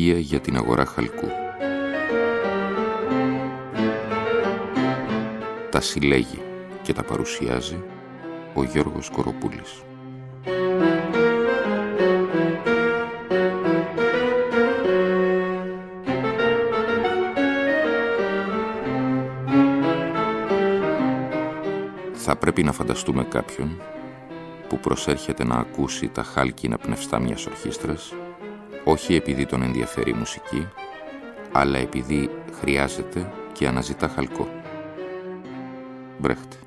στοιχεία για την αγορά χαλκού. Τα συλλέγει και τα παρουσιάζει ο Γιώργος Κοροπούλης. Θα πρέπει να φανταστούμε κάποιον που προσέρχεται να ακούσει τα χάλκινα πνευστά μιας ορχήστρας, όχι επειδή τον ενδιαφέρει η μουσική, αλλά επειδή χρειάζεται και αναζητά χαλκό. Μπρέχτε.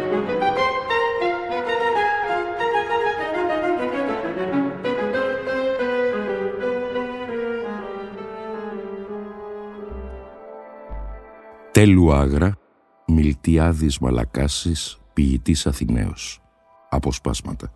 Τέλου Άγρα, Μιλτιάδης Μαλακάσης, ποιητής Αθηναίος. Αποσπάσματα.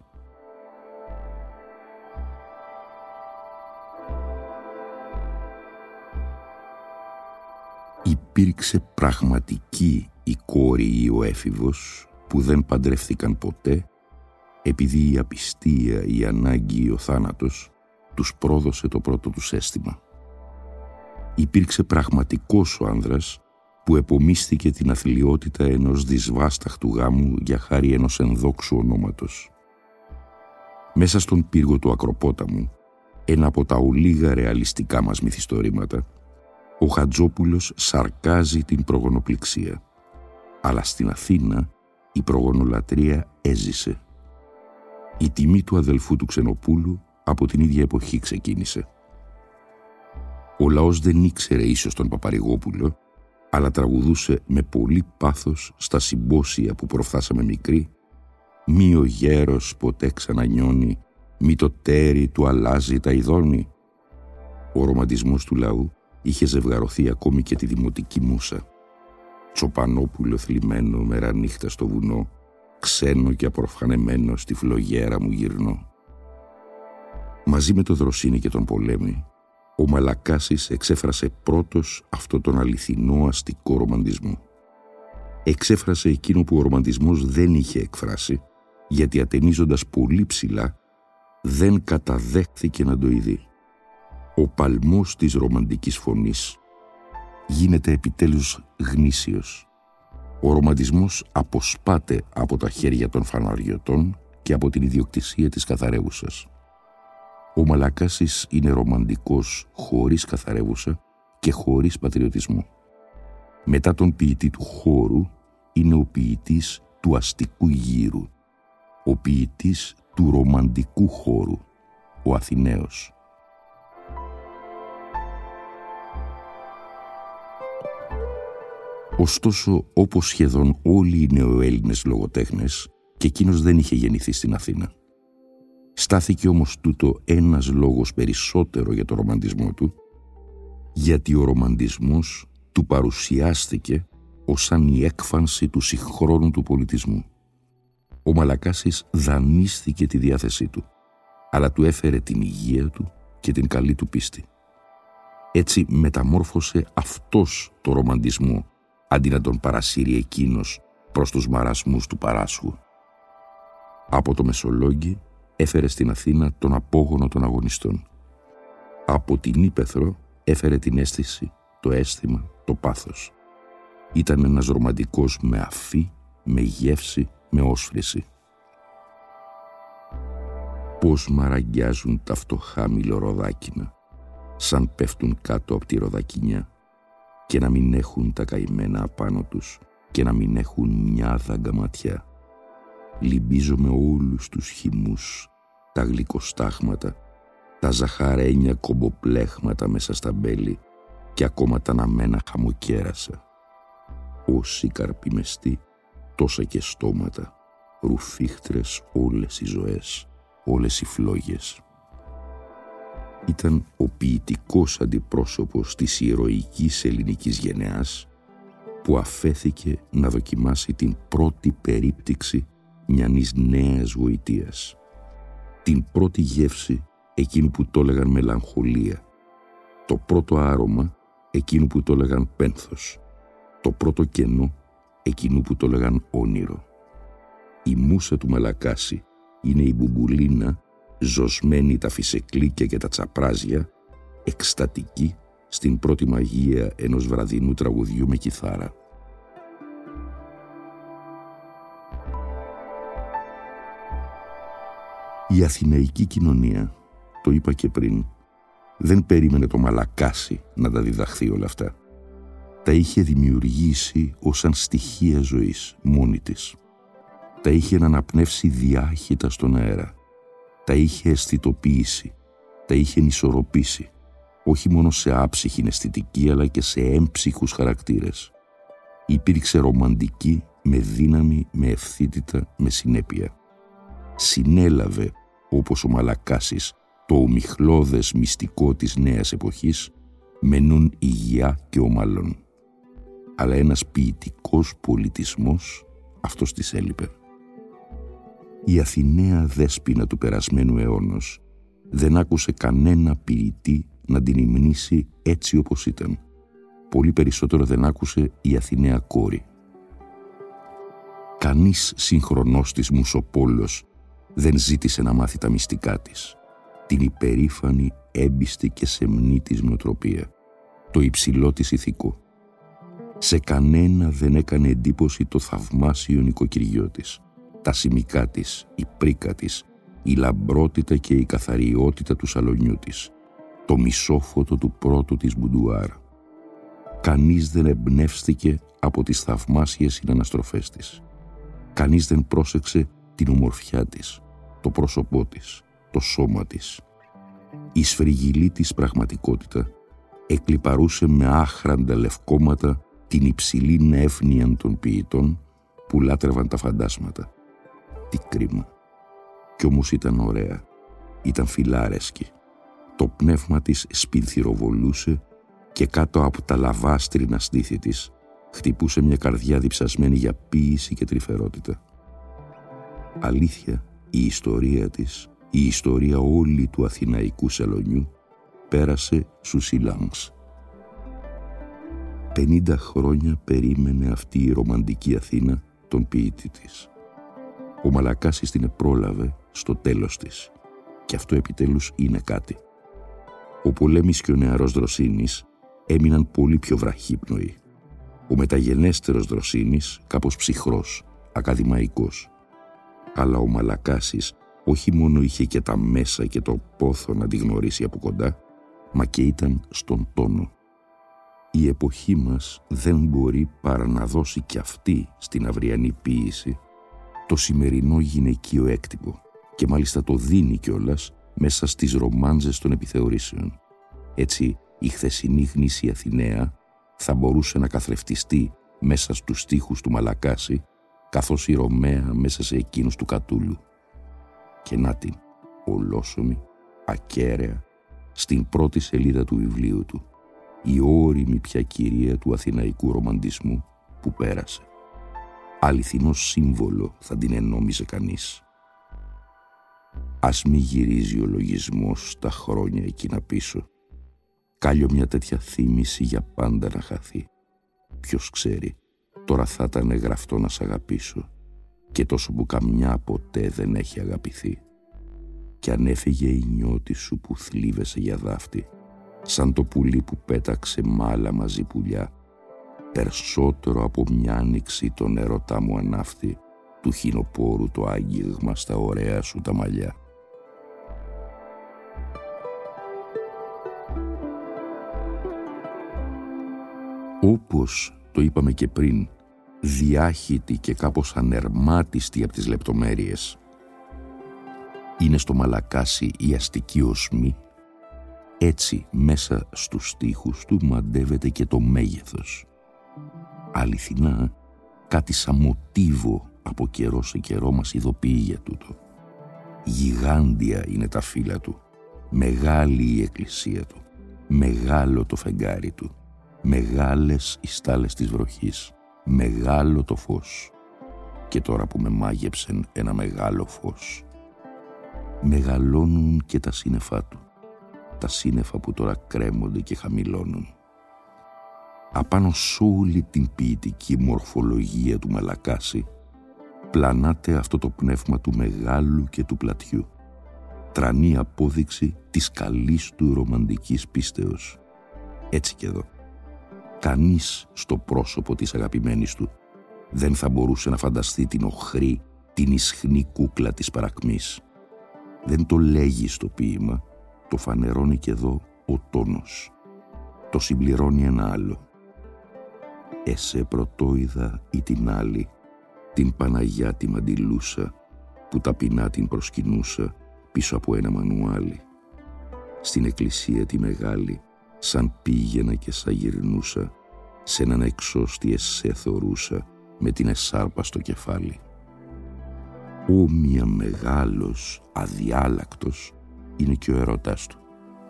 Υπήρξε πραγματική η κόρη ή ο έφηβος που δεν παντρεύθηκαν ποτέ, επειδή η απιστία, η ανάγκη ή ο θάνατος τους πρόδωσε το πρώτο τους αίσθημα. Υπήρξε πραγματικός ο άνδρας που επομίσθηκε την αθλιότητα ενός δυσβάσταχτου γάμου για χάρη ενός ενδόξου ονόματος. Μέσα στον πύργο του Ακροπόταμου, ένα από τα ολίγα ρεαλιστικά μας μυθιστορήματα, ο Χατζόπουλος σαρκάζει την προγονοπληξία. Αλλά στην Αθήνα η προγονολατρεία έζησε. Η τιμή του αδελφού του Ξενοπούλου από την ίδια εποχή ξεκίνησε. Ο λαός δεν ήξερε ίσως τον Παπαρηγόπουλο, αλλά τραγουδούσε με πολύ πάθος στα συμπόσια που προφθάσαμε μικροί: «Μη ο γέρος ποτέ ξανανιώνει, μη το τέρι του αλλάζει τα ειδώνει». Ο ρομαντισμός του λαού είχε ζευγαρωθεί ακόμη και τη δημοτική μούσα. Τσοπανόπουλο θλιμμένο μέρα νύχτα στο βουνό, ξένο και απροφανεμένο στη φλογέρα μου γυρνώ. Μαζί με το Δροσίνη και τον Πολέμη, ο Μαλακάσης εξέφρασε πρώτος αυτό τον αληθινό αστικό ρομαντισμό. Εξέφρασε εκείνο που ο ρομαντισμός δεν είχε εκφράσει, γιατί ατενίζοντας πολύ ψηλά δεν καταδέχθηκε να το ειδεί. Ο παλμός της ρομαντικής φωνής γίνεται επιτέλους γνήσιος. Ο ρομαντισμός αποσπάται από τα χέρια των φαναριωτών και από την ιδιοκτησία της καθαρεύουσας. Ο Μαλακάσης είναι ρομαντικός χωρίς καθαρεύουσα και χωρίς πατριωτισμό. Μετά τον ποιητή του χώρου είναι ο ποιητής του αστικού γύρου, ο ποιητής του ρομαντικού χώρου, ο Αθηναίος. Ωστόσο, όπως σχεδόν όλοι οι νεοέλληνες λογοτέχνες, και εκείνος δεν είχε γεννηθεί στην Αθήνα. Στάθηκε όμως τούτο ένας λόγος περισσότερο για το ρομαντισμό του, γιατί ο ρομαντισμός του παρουσιάστηκε ως σαν η έκφανση του συγχρόνου του πολιτισμού. Ο Μαλακάσης δανείστηκε τη διάθεσή του, αλλά του έφερε την υγεία του και την καλή του πίστη. Έτσι μεταμόρφωσε αυτός το ρομαντισμό, αντί να τον παρασύρει εκείνος προς τους μαρασμούς του Παράσχου. Από το Μεσολόγγι έφερε στην Αθήνα τον απόγονο των αγωνιστών. Από την Ύπαιθρο έφερε την αίσθηση, το αίσθημα, το πάθος. Ήταν ένας ρομαντικός με αφή, με γεύση, με όσφρηση. Πώς μαραγκιάζουν τα φτωχά μιλοροδάκινα, σαν πέφτουν κάτω από τη ροδακινιά, και να μην έχουν τα καημένα απάνω τους και να μην έχουν μια δάγκα ματιά. Λυμπίζω με όλους τους χυμούς, τα γλυκοστάχματα, τα ζαχαρένια κομποπλέχματα μέσα στα μπέλη και ακόμα τα αναμένα χαμοκέρασα. Όσοι καρπιμεστοί, τόσα και στόματα, ρουφίχτρες όλες οι ζωές, όλες οι φλόγες. Ήταν ο ποιητικός αντιπρόσωπος της ηρωικής ελληνικής γενεάς που αφέθηκε να δοκιμάσει την πρώτη περίπτυξη μιανής νέας γοητείας. Την πρώτη γεύση εκείνου που το έλεγαν μελαγχολία, το πρώτο άρωμα εκείνου που το έλεγαν πένθος, το πρώτο κενό εκείνου που το έλεγαν όνειρο. Η μούσα του Μαλακάση είναι η μπουμπουλίνα ζωσμένη τα φυσεκλίκια και τα τσαπράζια εκστατική στην πρώτη μαγεία ενός βραδινού τραγουδιού με κιθάρα. Η αθηναϊκή κοινωνία, το είπα και πριν, δεν περίμενε το Μαλακάσι να τα διδαχθεί όλα αυτά. Τα είχε δημιουργήσει ως σαν στοιχεία ζωής, μόνη της. Τα είχε αναπνεύσει διάχυτα στον αέρα. Τα είχε αισθητοποιήσει. Τα είχε ενισορροπήσει. Όχι μόνο σε άψυχη αισθητική, αλλά και σε έμψυχους χαρακτήρες. Υπήρξε ρομαντική, με δύναμη, με ευθύτητα, με συνέπεια. Συνέλαβε, όπως ο Μαλακάσης, το ομιχλώδες μυστικό της νέας εποχής, με νουν υγεία και ομαλών. Αλλά ένας ποιητικός πολιτισμός, αυτός της έλειπε. Η Αθηναία δέσποινα του περασμένου αιώνος δεν άκουσε κανένα ποιητή να την υμνήσει έτσι όπως ήταν. Πολύ περισσότερο δεν άκουσε η Αθηναία κόρη. Κανείς συγχρονός της Μουσοπόλος δεν ζήτησε να μάθει τα μυστικά της, την υπερήφανη, έμπιστη και σεμνή της νοοτροπία, το υψηλό της ηθικό. Σε κανένα δεν έκανε εντύπωση το θαυμάσιο νοικοκυριό της, τα σημικά της, η πρίκα της, η λαμπρότητα και η καθαριότητα του σαλονιού της, το μισόφωτο του πρώτου της μπουντουάρ. Κανείς δεν εμπνεύστηκε από τις θαυμάσιες συναναστροφές της. Κανείς δεν πρόσεξε την ομορφιά της, το πρόσωπό της, το σώμα της. Η σφριγγυλή της πραγματικότητα εκλιπαρούσε με άχραντα λευκόματα την υψηλή νεύνοια των ποιητών που λάτρευαν τα φαντάσματα. Τι κρίμα. Κι όμως ήταν ωραία, ήταν φιλάρεσκη. Το πνεύμα της σπινθυροβολούσε και κάτω από τα λαβάστρινα στήθη της χτυπούσε μια καρδιά διψασμένη για ποίηση και τρυφερότητα. Αλήθεια, η ιστορία της, η ιστορία όλη του αθηναϊκού σαλονιού πέρασε στους Σιλάνγκς. 50 χρόνια περίμενε αυτή η ρομαντική Αθήνα τον ποιητή της. Ο Μαλακάσης την επρόλαβε στο τέλος της. Και αυτό επιτέλους είναι κάτι. Ο Πολέμης και ο νεαρός Δροσίνης έμειναν πολύ πιο βραχύπνοοι. Ο μεταγενέστερος Δροσίνης κάπως ψυχρός, ακαδημαϊκός. Αλλά ο Μαλακάσης όχι μόνο είχε και τα μέσα και το πόθο να τη γνωρίσει από κοντά, μα και ήταν στον τόνο. Η εποχή μας δεν μπορεί παρά να δώσει κι αυτή στην αυριανή ποίηση το σημερινό γυναικείο έκτυπο και μάλιστα το δίνει κιόλας μέσα στις ρομάντζες των επιθεωρήσεων. Έτσι η χθεσινή γνήσια Αθηναία θα μπορούσε να καθρεφτιστεί μέσα στους στίχους του Μαλακάση, καθώς η Ρωμαία μέσα σε εκείνους του Κατούλου. Και να την, ολόσωμη, ακέραια, στην πρώτη σελίδα του βιβλίου του, η ώριμη πια κυρία του αθηναϊκού ρομαντισμού που πέρασε. Αληθινό σύμβολο θα την εννόμιζε κανείς. Ας μη γυρίζει ο λογισμός τα χρόνια εκείνα πίσω. Κάλιο μια τέτοια θύμηση για πάντα να χαθεί. Ποιος ξέρει, τώρα θα ήταν γραφτό να σ' αγαπήσω και τόσο που καμιά ποτέ δεν έχει αγαπηθεί. Κι αν έφυγε η νιώτη σου που θλίβεσαι για δάφτη, σαν το πουλί που πέταξε μάλα μαζί πουλιά, περισσότερο από μια άνοιξη τον ερωτά μου ανάφθη, του χινοπόρου το άγγιγμα στα ωραία σου τα μαλλιά. Όπως το είπαμε και πριν, διάχυτη και κάπως ανερμάτιστη από τις λεπτομέρειες, είναι στο Μαλακάσι η αστική οσμή, έτσι μέσα στους στίχους του μαντεύεται και το μέγεθος. Αληθινά, κάτι σαν μοτίβο από καιρό σε καιρό μας ειδοποιεί για τούτο. Γιγάντια είναι τα φύλλα του, μεγάλη η εκκλησία του, μεγάλο το φεγγάρι του, μεγάλες οι στάλες της βροχής, μεγάλο το φως. Και τώρα που με μάγεψεν ένα μεγάλο φως, μεγαλώνουν και τα σύννεφά του, τα σύννεφα που τώρα κρέμονται και χαμηλώνουν. Απάνω σ' όλη την ποιητική μορφολογία του Μαλακάση πλανάται αυτό το πνεύμα του μεγάλου και του πλατιού. τρανή απόδειξη της καλής του ρομαντικής πίστεως. Έτσι και εδώ. Κανείς στο πρόσωπο της αγαπημένης του δεν θα μπορούσε να φανταστεί την οχρή, την ισχνή κούκλα της παρακμής. Δεν το λέγει στο ποίημα, το φανερώνει και εδώ ο τόνος. Το συμπληρώνει ένα άλλο. «Εσέ πρωτόιδα ή την άλλη, την Παναγιά τη μαντιλούσα, που ταπεινά την προσκυνούσα πίσω από ένα μανουάλι. Στην εκκλησία τη μεγάλη, σαν πήγαινα και σαν γυρνούσα, σε έναν εξώστη εσέ θωρούσα, με την εσάρπα στο κεφάλι». Όμοια μεγάλος, αδιάλακτος, είναι και ο ερωτάς του.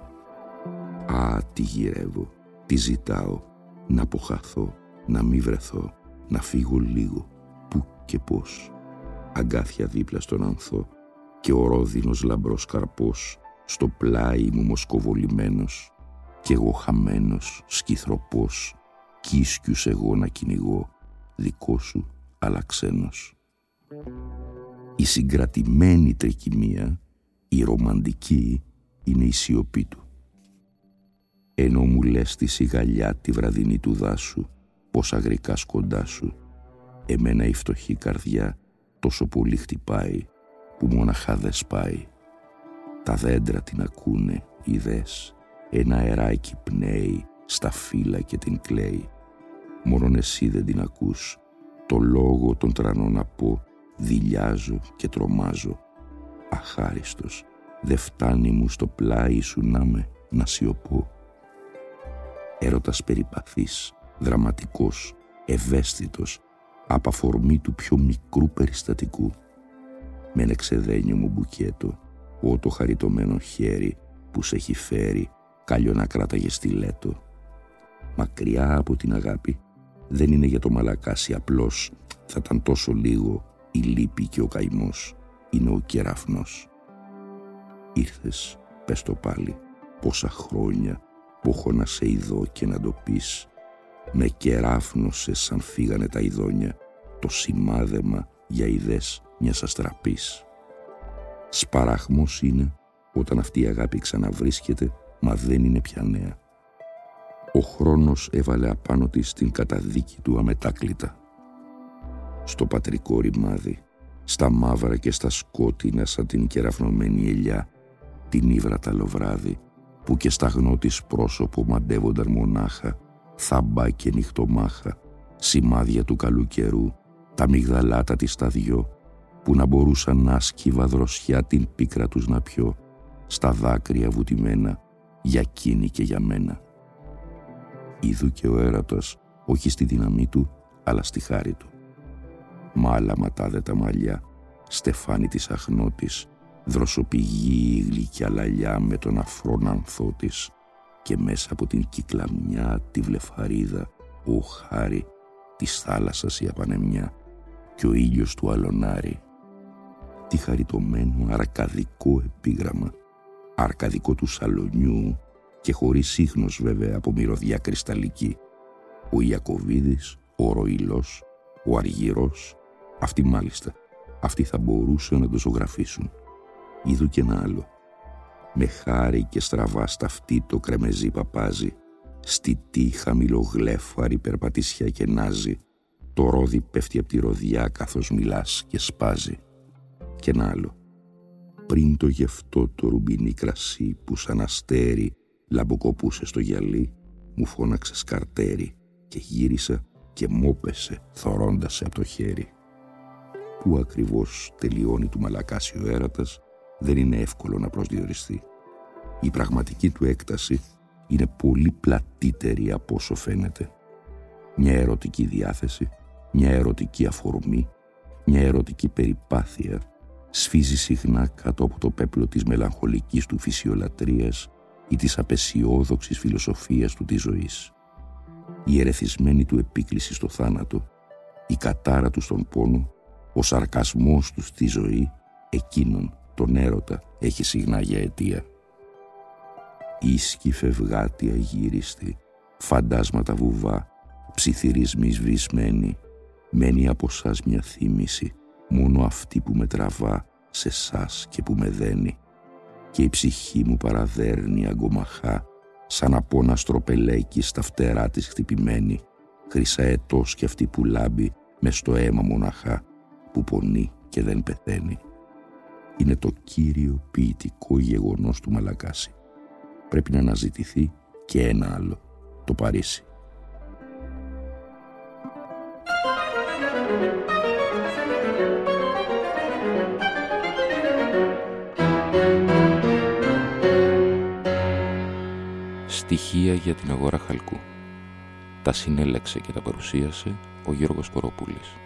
«Α, τι γυρεύω, τι ζητάω, να αποχαθώ, να μη βρεθώ, να φύγω λίγο, πού και πώς. Αγκάθια δίπλα στον ανθό και ο ρόδινος λαμπρός καρπός στο πλάι μου μοσκοβολημένος κι εγώ χαμένος, σκυθροπός, κι ίσκιους εγώ να κυνηγώ, δικό σου αλλά ξένος». Η συγκρατημένη τρικυμία, η ρομαντική, είναι η σιωπή του. Ενώ μου λες τη σιγαλιά τη βραδινή του δάσου, πως αγρικά κοντά σου, εμένα η φτωχή καρδιά τόσο πολύ χτυπάει, που μόναχα δε σπάει. Τα δέντρα την ακούνε, είδες, ένα αεράκι πνέει στα φύλλα και την κλαίει. Μόνον εσύ δεν την ακούς, το λόγο των τρανών να πω, δειλιάζω και τρομάζω. Αχάριστος, δε φτάνει μου στο πλάι σου να σιωπώ. Έρωτας περιπαθής, δραματικός, ευαίσθητος, απ' αφορμή του πιο μικρού περιστατικού. Με ένα ξεδένιο μου μπουκέτο, ό το χαριτωμένο χέρι που σε έχει φέρει, κάλλιο να κράταγε στιλέτο. Μακριά από την αγάπη, δεν είναι για το μαλακάσι απλώς, θα ήταν τόσο λίγο η λύπη και ο καημός, είναι ο κεραυνός. Ήρθες, πες το πάλι, πόσα χρόνια που έχω να σε ειδώ και να το πεις. Με κεράφνωσες σαν φύγανε τα ειδόνια, το σημάδεμα για ειδές μιας αστραπής. Σπαράχμος είναι όταν αυτή η αγάπη ξαναβρίσκεται, μα δεν είναι πια νέα. Ο χρόνος έβαλε απάνω της την καταδίκη του αμετάκλητα. Στο πατρικό ρημάδι, στα μαύρα και στα σκότεινα σαν την κεραυνωμένη ελιά, την ύβρα τα λοβράδι, που και σταγνό της πρόσωπο μαντεύονταν μονάχα, θαμπά και νυχτομάχα, σημάδια του καλού καιρού, τα μυγδαλάτα της τα δυο, που να μπορούσαν να σκύβα δροσιά την πίκρα τους να πιω, στα δάκρυα βουτυμένα, για εκείνη και για μένα. Είδου και ο έρωτας, όχι στη δύναμή του, αλλά στη χάρη του. Μάλα ματάδε τα μαλλιά, στεφάνι της αχνότης, δροσοπηγή η γλυκιά λαλιά με τον αφρόν ανθό της, και μέσα από την κυκλαμιά τη βλεφαρίδα, ο χάρη της θάλασσας η απανεμιά και ο ήλιος του αλωνάρι. Τι χαριτωμένο αρκαδικό επίγραμμα, αρκαδικό του σαλονιού και χωρίς ίχνος βέβαια από μυρωδιά κρυσταλλική. Ο Ιακωβίδης, ο Ροηλός, ο Αργυρός, αυτοί μάλιστα, αυτοί θα μπορούσαν να το ζωγραφίσουν. Είδου και ένα άλλο. Με χάρη και στραβά σταυτή το κρεμεζί παπάζει, στιτή χαμηλογλέφαρη περπατησιά και νάζει, το ρόδι πέφτει από τη ροδιά καθώς μιλάς και σπάζει. Και ένα άλλο. Πριν το γευτό το ρουμπινί κρασί που σαν αστέρι λαμποκοπούσε στο γυαλί, μου φώναξε σκαρτέρι και γύρισα και μόπεσε θωρώντας από το χέρι. Πού ακριβώς τελειώνει του μαλακάσει ο έρωτας δεν είναι εύκολο να προσδιοριστεί. Η πραγματική του έκταση είναι πολύ πλατύτερη από όσο φαίνεται. Μια ερωτική διάθεση, μια ερωτική αφορμή, μια ερωτική περιπάθεια σφίζει συχνά κάτω από το πέπλο της μελαγχολικής του φυσιολατρίας ή της απεσιόδοξης φιλοσοφίας του της ζωής. Η ερεθισμένη του επίκληση στο θάνατο, η κατάρα του στον πόνο, ο σαρκασμός του στη ζωή, εκείνον τον έρωτα έχει συχνά για αιτία. Ίσκη φευγάτη αγύριστη, φαντάσματα βουβά, ψιθυρισμοί σβησμένοι, μένει από σας μια θύμηση, μόνο αυτή που με τραβά σε σας και που με δένει. και η ψυχή μου παραδέρνει αγκομαχά σαν απόνα στροπελέκι στα φτερά της χτυπημένη, χρυσαετός κι αυτή που λάμπει μες στο αίμα μοναχά, που πονεί και δεν πεθαίνει. Είναι το κύριο ποιητικό γεγονός του Μαλακάση. Πρέπει να αναζητηθεί και ένα άλλο, το Παρίσι. Στοιχεία για την αγορά χαλκού. Τα συνέλεξε και τα παρουσίασε ο Γιώργος Κοροπούλης.